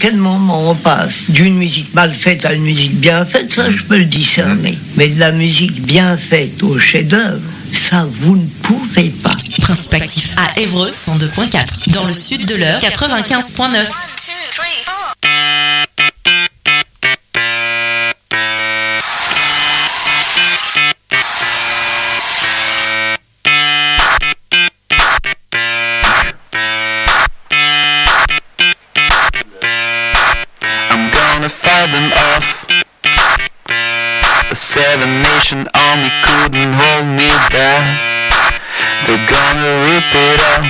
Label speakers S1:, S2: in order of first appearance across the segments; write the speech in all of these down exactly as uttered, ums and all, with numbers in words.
S1: quel moment on passe d'une musique mal faite à une musique bien faite, ça je peux le discerner. Mais de la musique bien faite au chef-d'œuvre, ça vous ne pouvez pas.
S2: Principe actif à Évreux, cent deux virgule quatre. Dans le sud de l'Eure, quatre-vingt-quinze virgule neuf.
S3: Them off. The Seven Nation Army couldn't hold me back. They're gonna rip it up,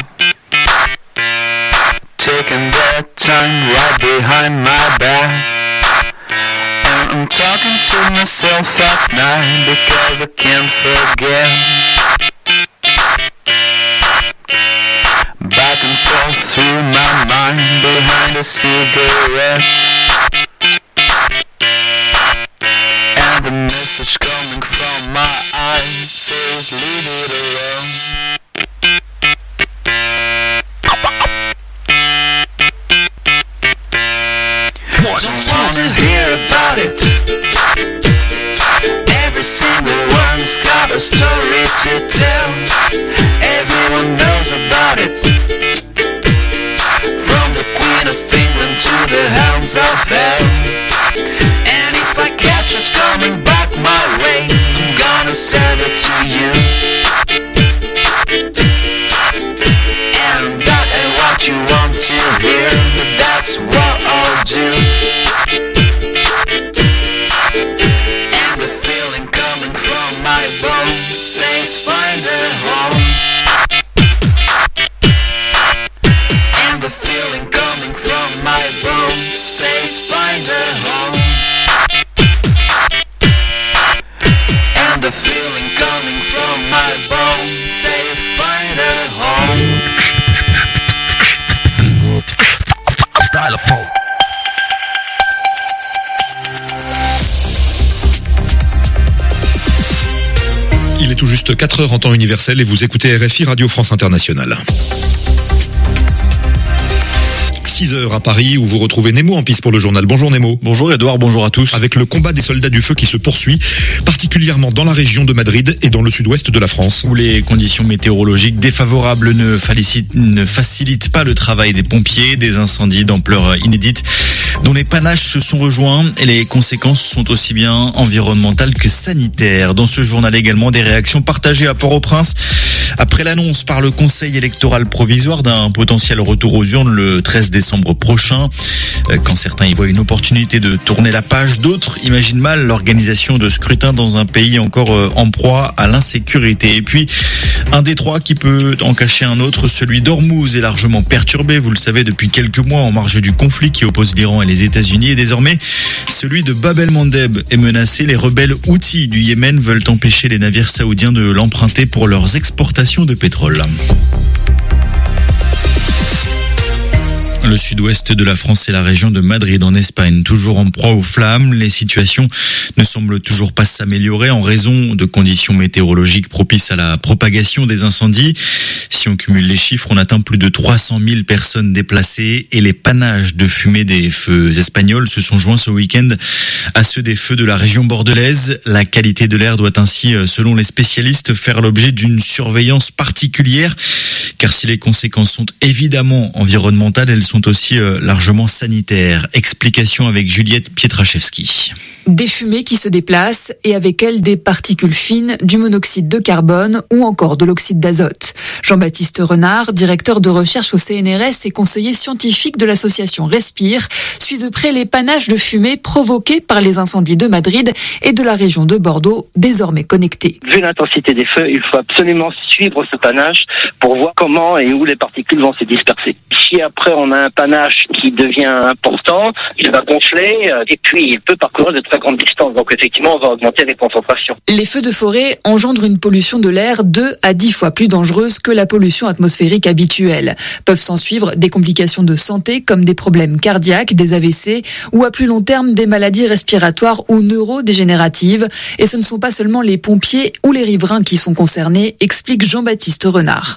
S3: taking their time right behind my back. And I'm talking to myself at night because I can't forget. Back and forth through my mind behind a cigarette. And the message coming from my eyes says leave it alone. Don't want to hear about it. Every single one's got a story to tell. Everyone knows about it. From the Queen of England to the Hounds of Hell. And if I catch what's coming back my way, I'm gonna send it to you. And that ain't what you want to hear, but that's what I'll do. And the feeling coming from my bones says find a home. And the feeling coming from my bones says find a home. And the feeling coming from my bones says find a home.
S4: Il est tout juste quatre heures en temps universel et vous écoutez R F I Radio France Internationale. six heures à Paris où vous retrouvez Nemo en piste pour le journal. Bonjour Nemo.
S5: Bonjour Edouard, bonjour à tous.
S4: Avec le combat des soldats du feu qui se poursuit, particulièrement dans la région de Madrid et dans le sud-ouest de la France.
S5: Où les conditions météorologiques défavorables ne facilitent, ne facilitent pas le travail des pompiers, des incendies d'ampleur inédite dont les panaches se sont rejoints et les conséquences sont aussi bien environnementales que sanitaires. Dans ce journal également, des réactions partagées à Port-au-Prince après l'annonce par le Conseil électoral provisoire d'un potentiel retour aux urnes le treize décembre prochain. Quand certains y voient une opportunité de tourner la page, d'autres imaginent mal l'organisation de scrutins dans un pays encore en proie à l'insécurité. Et puis, un détroit qui peut en cacher un autre, celui d'Ormuz est largement perturbé, vous le savez, depuis quelques mois en marge du conflit qui oppose l'Iran et les États-Unis. Et désormais, celui de Bab el-Mandeb est menacé. Les rebelles Houthis du Yémen veulent empêcher les navires saoudiens de l'emprunter pour leurs exportations de pétrole. Le sud-ouest de la France et la région de Madrid en Espagne, toujours en proie aux flammes. Les situations ne semblent toujours pas s'améliorer en raison de conditions météorologiques propices à la propagation des incendies. Si on cumule les chiffres, on atteint plus de trois cent mille personnes déplacées et les panaches de fumée des feux espagnols se sont joints ce week-end à ceux des feux de la région bordelaise. La qualité de l'air doit ainsi, selon les spécialistes, faire l'objet d'une surveillance particulière, car si les conséquences sont évidemment environnementales, elles sont aussi largement sanitaires. Explication avec Juliette Pietraszewski.
S6: Des fumées qui se déplacent et avec elles des particules fines, du monoxyde de carbone ou encore de l'oxyde d'azote. Jean-Baptiste Renard, directeur de recherche au C N R S et conseiller scientifique de l'association Respire, suit de près les panaches de fumée provoqués par les incendies de Madrid et de la région de Bordeaux, désormais connectés.
S7: Vu l'intensité des feux, il faut absolument suivre ce panache pour voir comment et où les particules vont se disperser. Si après on a un panache qui devient important, il va gonfler et puis il peut parcourir de très grande distance. Donc effectivement, on va augmenter les concentrations.
S6: Les feux de forêt engendrent une pollution de l'air deux à dix fois plus dangereuse que la pollution atmosphérique habituelle. Peuvent s'en suivre des complications de santé comme des problèmes cardiaques, des A V C ou à plus long terme des maladies respiratoires ou neurodégénératives. Et ce ne sont pas seulement les pompiers ou les riverains qui sont concernés, explique Jean-Baptiste Renard.
S7: C'est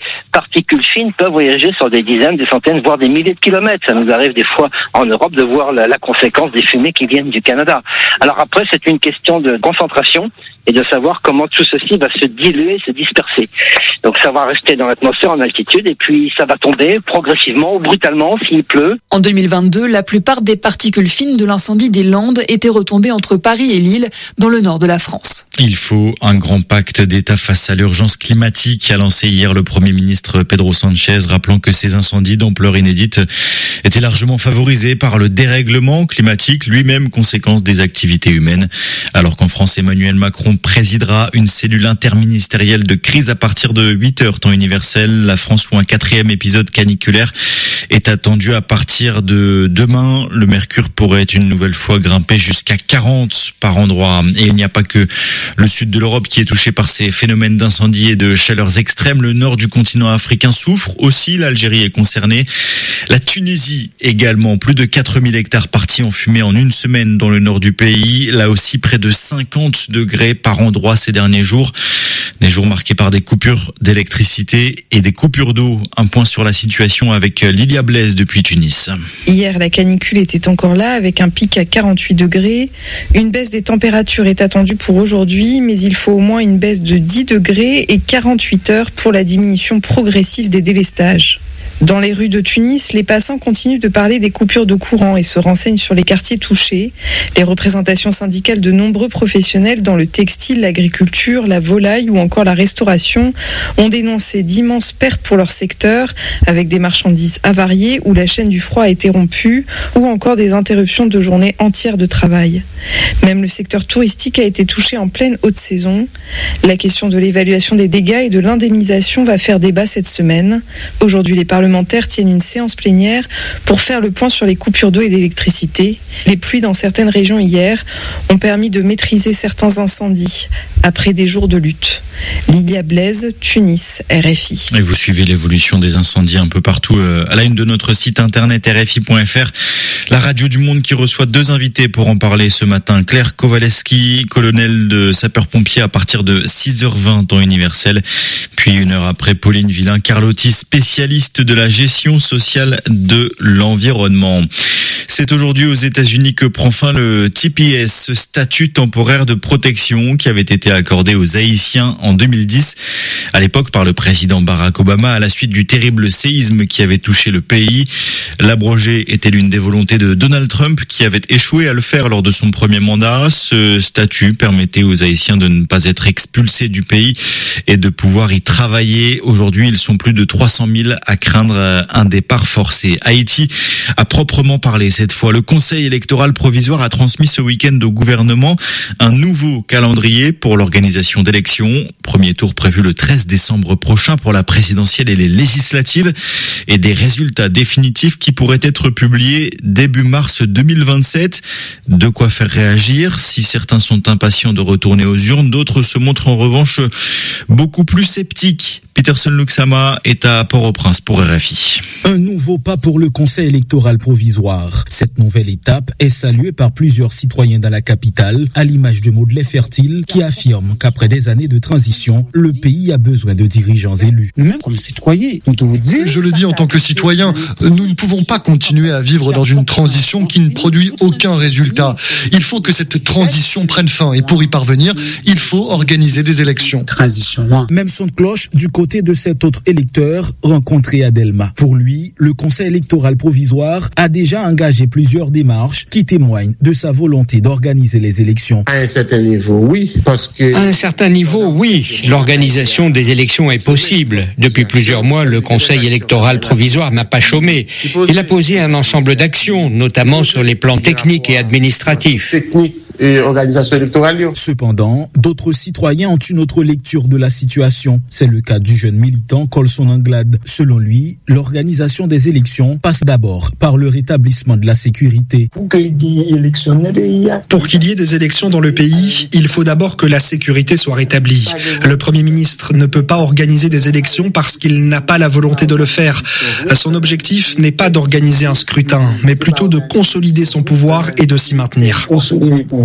S7: particules fines peuvent voyager sur des dizaines, des centaines, voire des milliers de kilomètres. Ça nous arrive des fois en Europe de voir la, la conséquence des fumées qui viennent du Canada. Alors après, c'est une question de concentration et de savoir comment tout ceci va se diluer, se disperser. Donc ça va rester dans l'atmosphère en altitude et puis ça va tomber progressivement ou brutalement s'il pleut.
S6: En deux mille vingt-deux, la plupart des particules fines de l'incendie des Landes étaient retombées entre Paris et Lille, dans le nord de la France.
S5: Il faut un grand pacte d'État face à l'urgence climatique, a lancé hier le Premier ministre Pedro Sanchez, rappelant que ces incendies d'ampleur inédite étaient largement favorisés par le dérèglement climatique, lui-même conséquence des activités humaines. Alors qu'en France, Emmanuel Macron présidera une cellule interministérielle de crise à partir de huit heures temps universel. La France, où un quatrième épisode caniculaire est attendu à partir de demain. Le mercure pourrait une nouvelle fois grimper jusqu'à quarante par endroit. Et il n'y a pas que le sud de l'Europe qui est touché par ces phénomènes d'incendie et de chaleurs extrêmes. Le nord du continent africain souffre aussi. L'Algérie est concernée. La Tunisie également. Plus de quatre mille hectares partis en fumée en une semaine dans le nord du pays. Là aussi, près de cinquante degrés par endroit ces derniers jours. Des jours marqués par des coupures d'électricité et des coupures d'eau. Un point sur la situation avec Lilia Blaise depuis Tunis.
S8: Hier, la canicule était encore là avec un pic à quarante-huit degrés. Une baisse des températures est attendue pour aujourd'hui, mais il faut au moins une baisse de dix degrés et quarante-huit heures pour la diminution progressive des délestages. Dans les rues de Tunis, les passants continuent de parler des coupures de courant et se renseignent sur les quartiers touchés. Les représentations syndicales de nombreux professionnels dans le textile, l'agriculture, la volaille ou encore la restauration ont dénoncé d'immenses pertes pour leur secteur, avec des marchandises avariées où la chaîne du froid a été rompue ou encore des interruptions de journées entières de travail. Même le secteur touristique a été touché en pleine haute saison. La question de l'évaluation des dégâts et de l'indemnisation va faire débat cette semaine. Aujourd'hui, les parlementaires tiennent une séance plénière pour faire le point sur les coupures d'eau et d'électricité. Les pluies dans certaines régions hier ont permis de maîtriser certains incendies après des jours de lutte. Lilia Blaise, Tunis, R F I.
S5: Et vous suivez l'évolution des incendies un peu partout à la une de notre site internet R F I point F R. La radio du Monde qui reçoit deux invités pour en parler ce matin. Claire Kowaleski, colonel de sapeurs-pompiers à partir de six heures vingt temps universel. Puis une heure après, Pauline Villain-Carlotti, spécialiste de la gestion sociale de l'environnement. C'est aujourd'hui aux États-Unis que prend fin le T P S, ce statut temporaire de protection qui avait été accordé aux Haïtiens en deux mille dix, à l'époque par le président Barack Obama, à la suite du terrible séisme qui avait touché le pays. L'abroger était l'une des volontés de Donald Trump qui avait échoué à le faire lors de son premier mandat. Ce statut permettait aux Haïtiens de ne pas être expulsés du pays et de pouvoir y travailler. Aujourd'hui, ils sont plus de trois cent mille à craindre un départ forcé. Haïti a proprement parlé cette fois. Le Conseil électoral provisoire a transmis ce week-end au gouvernement un nouveau calendrier pour l'organisation d'élections. Premier tour prévu le treize décembre prochain pour la présidentielle et les législatives, et des résultats définitifs qui pourraient être publiés début mars deux mille vingt-sept. De quoi faire réagir. Si certains sont impatients de retourner aux urnes, d'autres se montrent en revanche beaucoup plus sceptiques. Peterson Luxama est à Port-au-Prince pour R F I.
S9: Un nouveau pas pour le Conseil électoral provisoire. Cette nouvelle étape est saluée par plusieurs citoyens dans la capitale, à l'image de Maudley Fertile, qui affirme qu'après des années de transition, le pays a besoin de dirigeants élus.
S10: Même comme citoyen, nous devons dire...
S11: Je le dis en tant que citoyen, nous ne pouvons pas continuer à vivre dans une transition qui ne produit aucun résultat. Il faut que cette transition prenne fin et pour y parvenir, il faut organiser des élections.
S10: Transition.
S9: Même son de cloche du côté de cet autre électeur rencontré à Delma. Pour lui, le Conseil électoral provisoire a déjà engagé plusieurs démarches qui témoignent de sa volonté d'organiser les élections.
S10: À un certain niveau, oui, parce que...
S12: À un certain niveau, oui. L'organisation des élections est possible. Depuis plusieurs mois, le Conseil électoral provisoire n'a pas chômé. Il a posé un ensemble d'actions, notamment sur les plans techniques et administratifs.
S10: Technique. Et organisation électorale.
S9: Cependant, d'autres citoyens ont une autre lecture de la situation. C'est le cas du jeune militant Colson Anglade. Selon lui, l'organisation des élections passe d'abord par le rétablissement de la sécurité.
S13: Pour qu'il y ait des élections dans le pays, il faut d'abord que la sécurité soit rétablie. Le Premier ministre ne peut pas organiser des élections parce qu'il n'a pas la volonté de le faire. Son objectif n'est pas d'organiser un scrutin, mais plutôt de consolider son pouvoir et de s'y maintenir.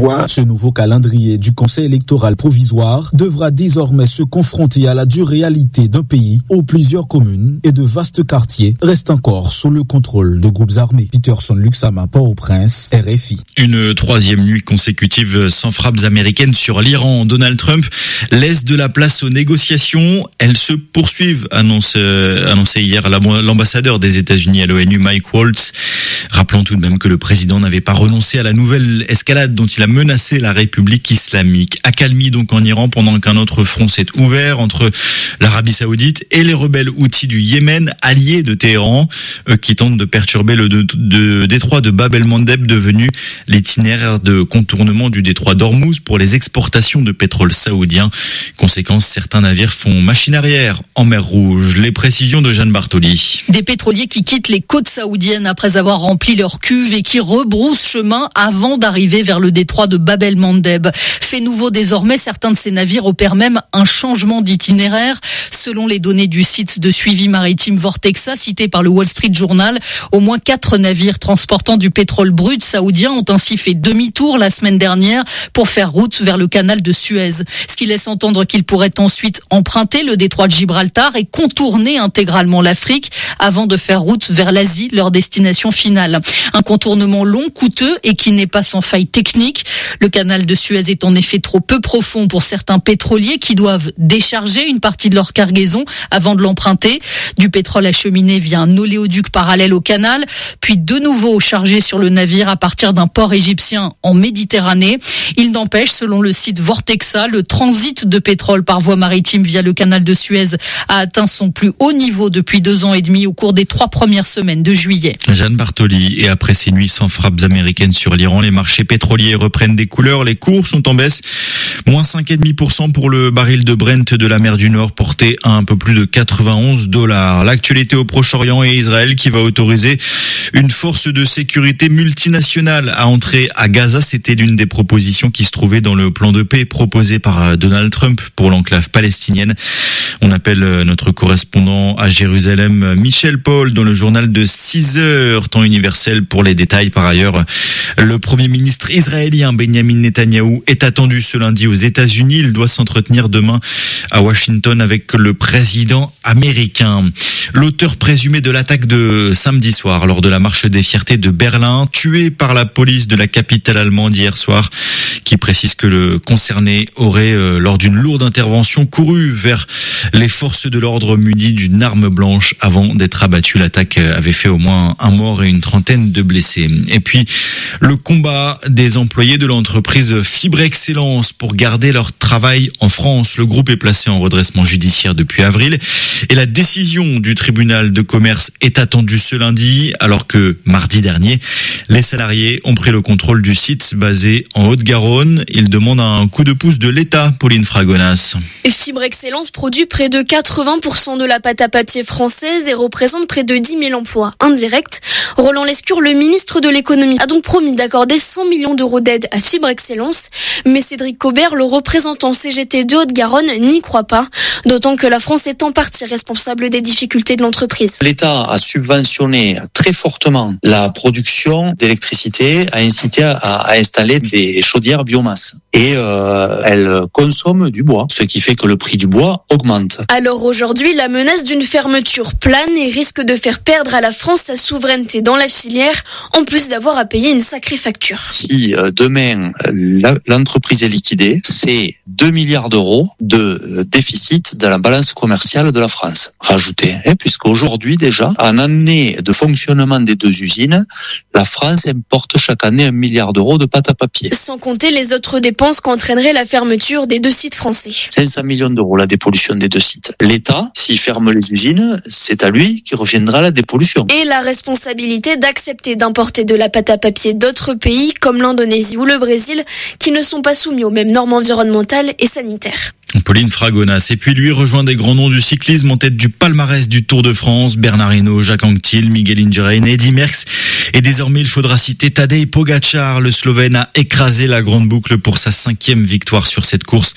S9: voix. Ce nouveau calendrier du Conseil électoral provisoire devra désormais se confronter à la dure réalité d'un pays où plusieurs communes et de vastes quartiers restent encore sous le contrôle de groupes armés. Peterson Luxama, Port-au-Prince, R F I.
S5: Une troisième nuit consécutive sans frappes américaines sur l'Iran. Donald Trump laisse de la place aux négociations. Elles se poursuivent, annonce, euh, annoncé hier l'ambassadeur des États-Unis à l'ONU, Mike Waltz. Rappelons tout de même que le président n'avait pas renoncé à la nouvelle escalade dont il a menacé la République islamique. Accalmie donc en Iran pendant qu'un autre front s'est ouvert entre l'Arabie Saoudite et les rebelles houthis du Yémen, alliés de Téhéran, eux qui tentent de perturber le de, de, détroit de Bab el-Mandeb, devenu l'itinéraire de contournement du détroit d'Ormuz pour les exportations de pétrole saoudien. Conséquence, certains navires font machine arrière en mer Rouge. Les précisions de Jeanne Bartoli.
S14: Des pétroliers qui quittent les côtes saoudiennes après avoir rempli leur cuve et qui rebroussent chemin avant d'arriver vers le détroit de Bab el-Mandeb. Fait nouveau désormais, certains de ces navires opèrent même un changement d'itinéraire. Selon les données du site de suivi maritime Vortexa, cité par le Wall Street Journal, au moins quatre navires transportant du pétrole brut saoudien ont ainsi fait demi-tour la semaine dernière pour faire route vers le canal de Suez. Ce qui laisse entendre qu'ils pourraient ensuite emprunter le détroit de Gibraltar et contourner intégralement l'Afrique avant de faire route vers l'Asie, leur destination finale. Un contournement long, coûteux et qui n'est pas sans faille technique. Le canal de Suez est en effet trop peu profond pour certains pétroliers qui doivent décharger une partie de leur cargaison avant de l'emprunter. Du pétrole acheminé via un oléoduc parallèle au canal, puis de nouveau chargé sur le navire à partir d'un port égyptien en Méditerranée. Il n'empêche, selon le site Vortexa, le transit de pétrole par voie maritime via le canal de Suez a atteint son plus haut niveau depuis deux ans et demi au cours des trois premières semaines de juillet.
S5: Jeanne Bartoli. Et après ces nuits sans frappes américaines sur l'Iran, les marchés pétroliers reprennent des couleurs. Les cours sont en baisse. Moins cinq virgule cinq pour cent pour le baril de Brent de la mer du Nord, porté à un peu plus de quatre-vingt-onze dollars. L'actualité au Proche-Orient et Israël qui va autoriser une force de sécurité multinationale à entrer à Gaza. C'était l'une des propositions qui se trouvait dans le plan de paix proposé par Donald Trump pour l'enclave palestinienne. On appelle notre correspondant à Jérusalem, Michel Paul, dans le journal de six heures, temps universel pour les détails. Par ailleurs, le premier ministre israélien Benjamin Netanyahou est attendu ce lundi aux États-Unis. Il doit s'entretenir demain à Washington avec le président américain. L'auteur présumé de l'attaque de samedi soir lors de la marche des fiertés de Berlin, tué par la police de la capitale allemande hier soir, qui précise que le concerné aurait, euh, lors d'une lourde intervention, couru vers les forces de l'ordre munies d'une arme blanche avant d'être abattu. L'attaque avait fait au moins un mort et une trentaine de blessés. Et puis, le combat des employés de l'entreprise Fibre Excellence pour garder leur travail en France. Le groupe est placé en redressement judiciaire depuis avril et la décision du tribunal de commerce est attendue ce lundi, alors que mardi dernier, les salariés ont pris le contrôle du site basé en Haute-Garonne. Ils demandent un coup de pouce de l'État, Pauline Fragonas.
S15: Fibre Excellence produit près de quatre-vingts pour cent de la pâte à papier française et représente près de dix mille emplois indirects. Roland Lescure, le ministre de l'économie, a donc promis d'accorder cent millions d'euros d'aide à Fibre Excellence. Mais Cédric Cobert, le représentant C G T de Haute-Garonne, n'y croit pas. D'autant que la France est en partie responsable des difficultés de l'entreprise.
S16: L'État a subventionné très fortement la production d'électricité, a incité à, à installer des chaudières biomasse. Et euh, elle consomme du bois, ce qui fait que le prix du bois augmente.
S15: Alors aujourd'hui, la menace d'une fermeture plane et risque de faire perdre à la France sa souveraineté dans la filière, en plus d'avoir à payer une sacrée facture.
S16: Si euh, demain la, l'entreprise est liquidée, c'est deux milliards d'euros de déficit de la balance commerciale de la France. Rajouté, hein, puisqu'aujourd'hui déjà, en année de fonctionnement des deux usines, la France importe chaque année un milliard d'euros de pâte à papier.
S15: Sans compter les autres dépenses qu'entraînerait la fermeture des deux sites français.
S16: cinq cents millions d'euros la dépollution des deux sites. L'État, s'il ferme les usines, c'est à lui qui reviendra la dépollution.
S15: Et la responsabilité d'accepter d'importer de la pâte à papier d'autres pays comme l'Indonésie ou le Brésil qui ne sont pas soumis aux mêmes normes environnementales et sanitaires.
S5: Pauline Fragonas. Et puis lui rejoint des grands noms du cyclisme en tête du palmarès du Tour de France. Bernard Hinault, Jacques Anquetil, Miguel Indurain, Eddy Merckx. Et désormais, il faudra citer Tadej Pogačar. Le Slovène a écrasé la grande boucle pour sa cinquième victoire sur cette course.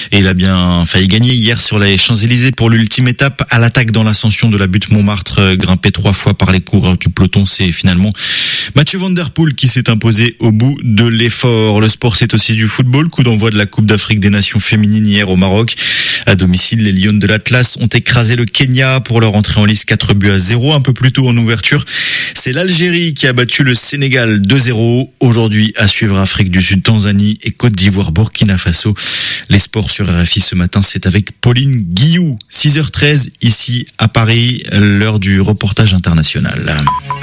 S5: Et il a bien failli gagner hier sur les Champs-Élysées pour l'ultime étape. À l'attaque dans l'ascension de la butte Montmartre, grimpé trois fois par les coureurs du peloton, c'est finalement Mathieu Van Der Poel qui s'est imposé au bout de l'effort. Le sport, c'est aussi du football. Coup d'envoi de la Coupe d'Afrique des Nations féminines hier au Maroc. À domicile, les Lions de l'Atlas ont écrasé le Kenya pour leur entrée en lice quatre buts à zéro. Un peu plus tôt en ouverture, c'est l'Algérie qui a battu le Sénégal deux zéro. Aujourd'hui, à suivre Afrique du Sud, Tanzanie et Côte d'Ivoire, Burkina Faso. Les sports sur R F I ce matin, c'est avec Pauline Guillou. six heures treize ici à Paris, l'heure du reportage international.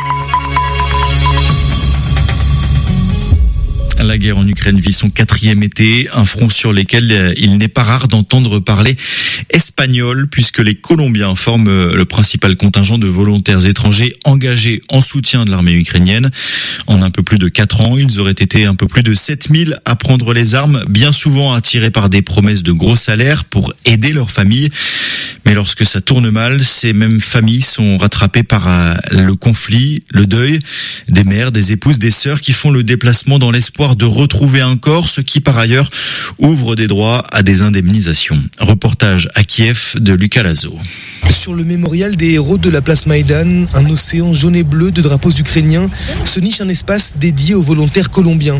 S5: La guerre en Ukraine vit son quatrième été, un front sur lequel il n'est pas rare d'entendre parler espagnol, puisque les Colombiens forment le principal contingent de volontaires étrangers engagés en soutien de l'armée ukrainienne. En un peu plus de quatre ans, ils auraient été un peu plus de sept mille à prendre les armes, bien souvent attirés par des promesses de gros salaires pour aider leur famille. Mais lorsque ça tourne mal, ces mêmes familles sont rattrapées par le conflit, le deuil, des mères, des épouses, des sœurs qui font le déplacement dans l'espoir de retrouver un corps, ce qui par ailleurs ouvre des droits à des indemnisations. Reportage à Kiev de Lucas Lazo.
S17: Sur le mémorial des héros de la place Maïdan, un océan jaune et bleu de drapeaux ukrainiens, se niche un espace dédié aux volontaires colombiens.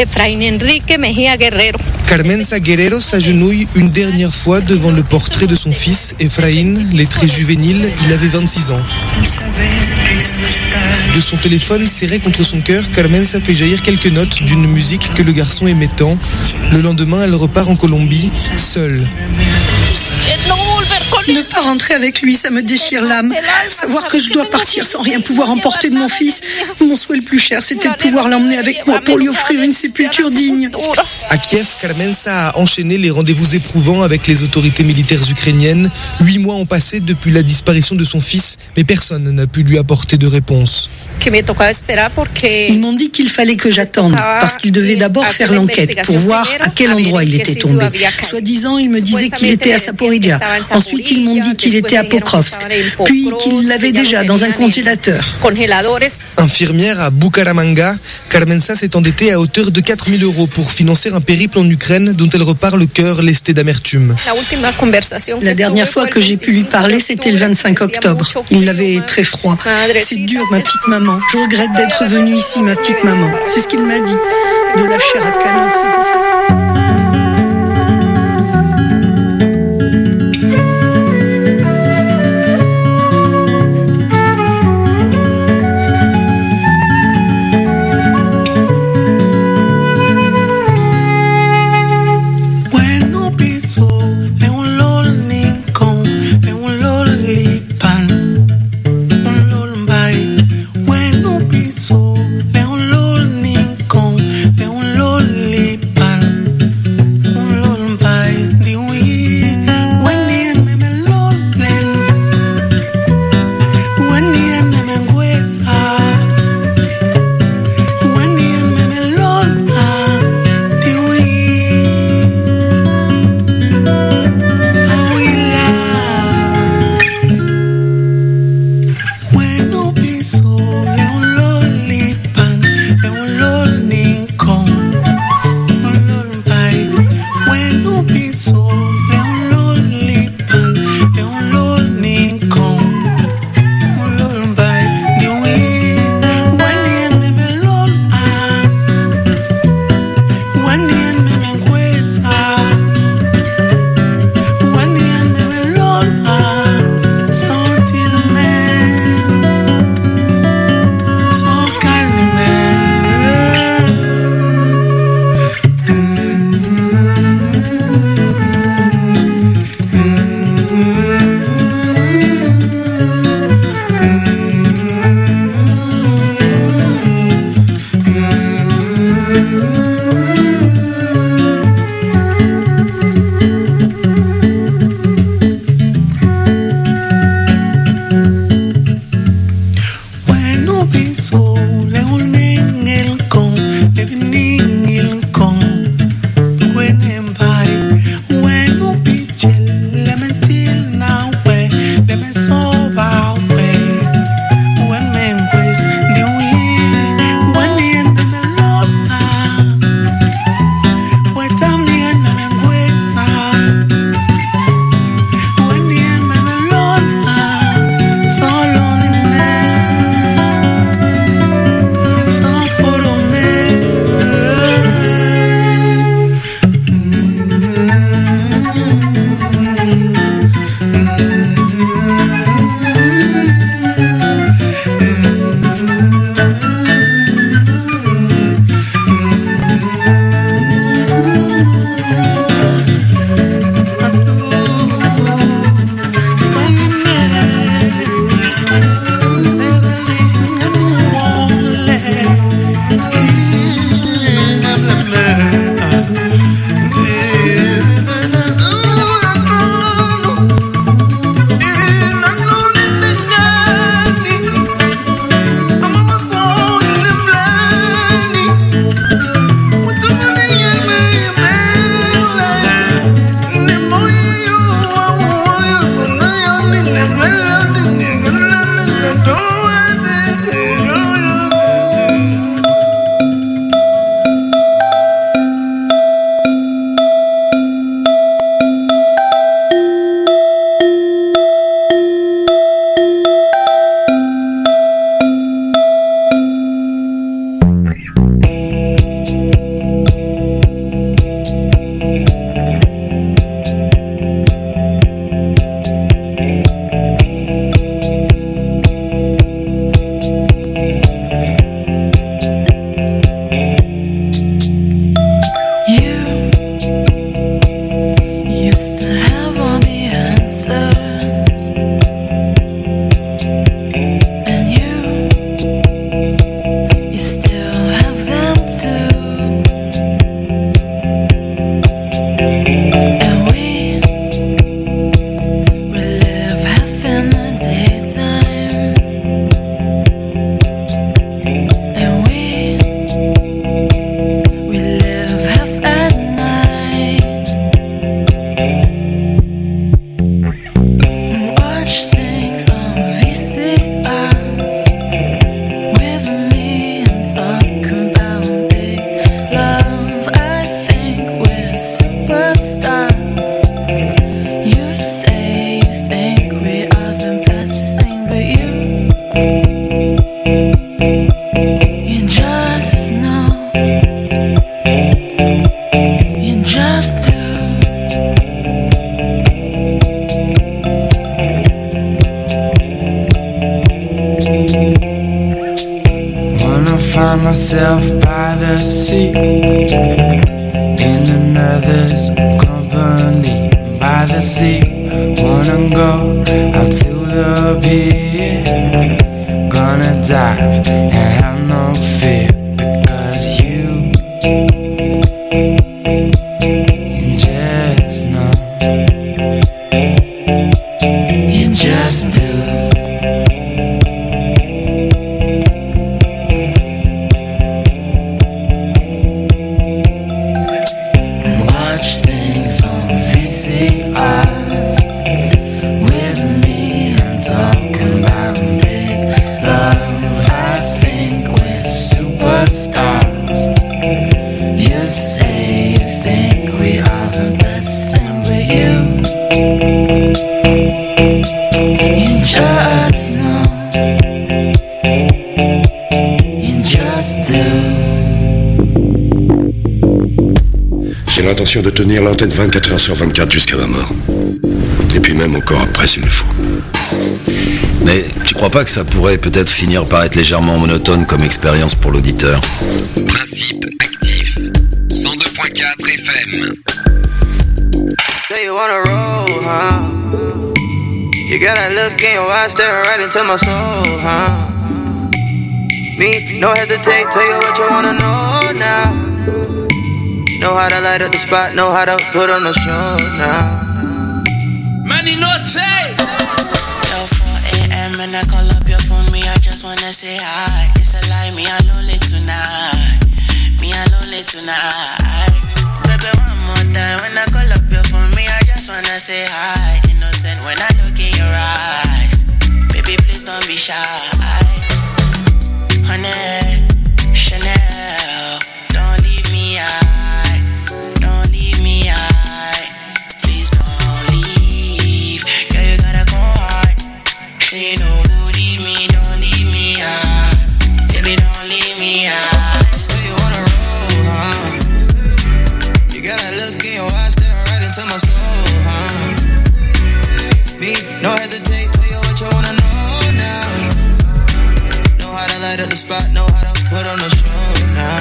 S17: Carmenza Guerrero s'agenouille une dernière fois devant le portrait de son fils, Efraín, les traits juvéniles, il avait vingt-six ans. De son téléphone serré contre son cœur, Carmenza fait jaillir quelques notes d'une musique que le garçon aimait tant. Le lendemain, elle repart en Colombie, seule.
S18: Ne pas rentrer avec lui, ça me déchire l'âme. Savoir que je dois partir sans rien pouvoir emporter de mon fils. Mon souhait le plus cher, c'était de pouvoir l'emmener avec moi pour lui offrir une sépulture digne.
S17: À Kiev, Carmenza a enchaîné les rendez-vous éprouvants avec les autorités militaires ukrainiennes. Huit mois ont passé depuis la disparition de son fils, mais personne n'a pu lui apporter de réponse.
S18: Ils m'ont dit qu'il fallait que j'attende, parce qu'ils devaient d'abord faire l'enquête pour voir à quel endroit il était tombé. Soi-disant, ils me disaient qu'il était à Zaporizhia. Ensuite, ils m'ont dit qu'il était à Pokrovsk, puis qu'il l'avait déjà dans un congélateur.
S17: Infirmière à Bucaramanga, Carmenza s'est endettée à hauteur de quatre mille euros pour financer un périple en Ukraine dont elle repart le cœur lesté d'amertume.
S18: La dernière fois que j'ai pu lui parler, c'était le vingt-cinq octobre. Il avait très froid. C'est dur, ma petite maman. Je regrette d'être venue ici, ma petite maman. C'est ce qu'il m'a dit. De la chair à canon, c'est pour ça.
S19: You say you think we are the best thing, but you, you just know, you just do.
S20: Wanna find myself by the sea, in another's company, by the sea. Wanna go out to the pier, gonna dive and have no fear, because you, you just know, you just do. Watch things on V C Rs with me and talking about big love. I think we're superstars. You say you think we are the best thing, but you, you just know, you just do.
S21: J'ai l'intention de tenir l'antenne vingt-quatre heures sur vingt-quatre jusqu'à ma mort. Et puis même encore après s'il le faut.
S22: Mais tu crois pas que ça pourrait peut-être finir par être légèrement monotone comme expérience pour l'auditeur?
S23: Principe actif. cent deux point quatre F M.
S24: Say you wanna roll, huh? You got that look in your eyes staring right into my soul, huh? Me, no hesitate, tell you what you wanna know now. Know how to light up the spot, know how to put on the show now.
S23: Money no taste.
S25: Yo, four a.m. and I call up your phone, me, I just wanna say hi. It's a lie, me alone tonight. Me alone tonight. Baby, one more time, when I call up your phone, me, I just wanna say hi. Innocent when I look in your eyes. Baby, please don't be shy. Honey, Chanel, don't leave me out. You know, leave me, don't leave me out. Baby, don't leave me out.
S24: Say you wanna roll, huh? You got that look in your eyes staring right into my soul, huh? Me, no hesitate, tell you what you wanna know now. Know how to light up the spot, know how to put on the show now.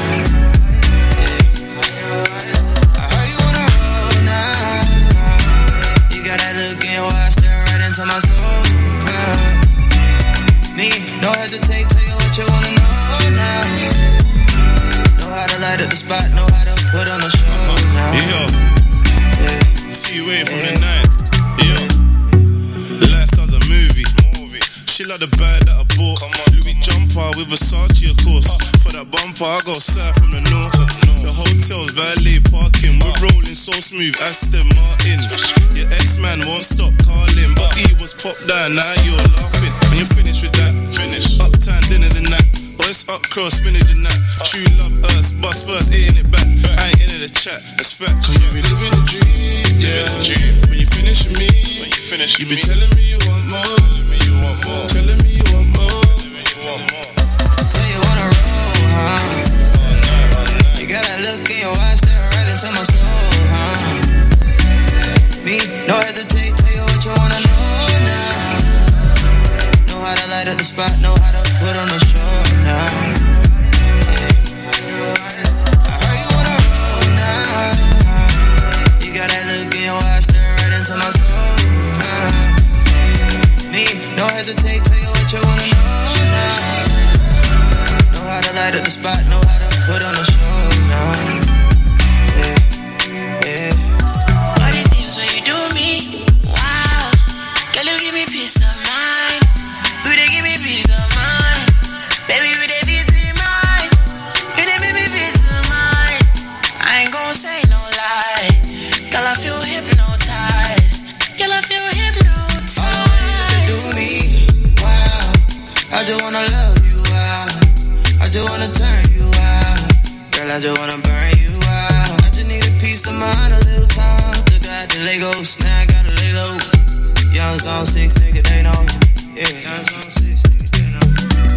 S24: I heard you wanna roll now. You got that look in your eyes staring right into my soul. Me, no hesitate, tell you what you wanna know now. Know how to light up the spot, know how to put on the show now.
S26: Yo, yeah. See you waiting from the night. Yo, lifestyle's a movie. She like the bag that I bought. Louis jumper with Versace, of course. For that bumper, I go south from the north. The hotel's valet parking. We're rolling so smooth, Aston Martin. Your ex-man won't stop calling, but he was popped down, now you're laughing. When you're finished with that, finish. Uptown dinners and that. Or it's up cross, spinach and that. True love us, bust first, ain't it back. I ain't into the chat, that's fact. Cause you be living the dream, yeah. When you finish with me, when you finish you be telling me you want more. Telling me you want more.
S24: Say you wanna roll, huh? You got that look in your eyes staring right into my soul, huh? Me, no hesitate, tell you what you wanna know now. Know how to light up the spot, know how to put on the show now. I heard you wanna roll now. You got that look in your eyes staring right into my soul, huh? Me, no hesitate, tell you what you wanna know now. Know how to light up the spot, know how to put on the show now. Yeah, yeah.
S25: All the things when you do me, wow. Girl, you give me peace of mind. You they give me peace of mind. Baby, you they peace of mind. You they make me peace of mind. I ain't gon' say no lie. Girl, I feel hypnotized. Girl, I feel hypnotized.
S24: All the ways that you do me, wow. I just wanna love you out. I just wanna turn you out. Girl, I just wanna burn you out. I just need a piece of mind, a little time to guide the Legos. Now I gotta lay low. Young zone six, nigga, they know. Yeah, young zone six, nigga, they know.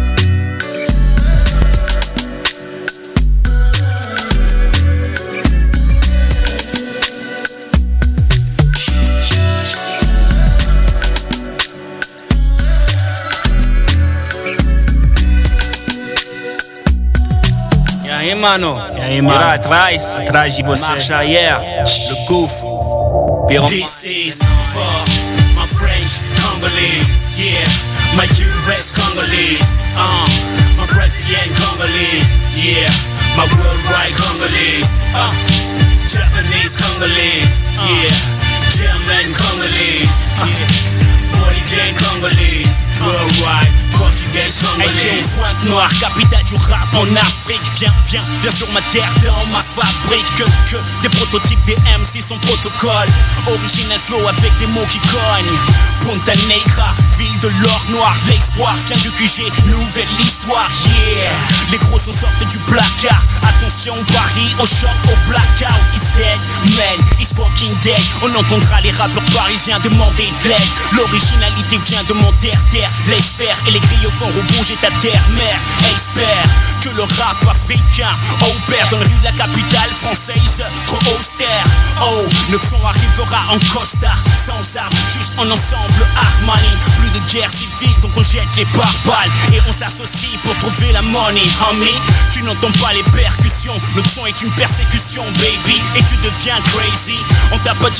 S1: E aí, mano? E aí, mano? Lá atrás, atrás de você. Marcha, yeah. Le Gouf. Piron.
S2: This is for my French Congolese, yeah. My U S Congolese, uh. My Brazilian Congolese, yeah. My worldwide Congolese, uh. Japanese Congolese, yeah. German Congolese, yeah. Bolivian Congolese, worldwide. Portugaise, Congolais. Pointe noire, capitale du rap en Afrique. Viens, viens, viens sur ma terre, dans ma fabrique. Que, que des prototypes des M C sont protocole. Original flow avec des mots qui cognent. Punta Negra, ville de l'or noir. L'espoir vient du Q G, nouvelle histoire, yeah. Les gros sont sortent du placard. Attention, Paris, au choc, au blackout. It's dead, man, it's fucking dead. On entendra les rappeurs parisiens demander de l'aide. L'originalité vient de mon terre-terre. L'espère et les griophones rebouger ta terre-mère. Espère que le rap africain opère dans les rues de la capitale française. Trop austère, oh, le son arrivera en costard. Sans armes, juste en ensemble Armani. Plus de guerre civile, donc on jette les pare-balles. Et on s'associe pour trouver la money, homie. Tu n'entends pas les percussions, le son est une persécution, baby. Et tu deviens crazy, on t'a pas dit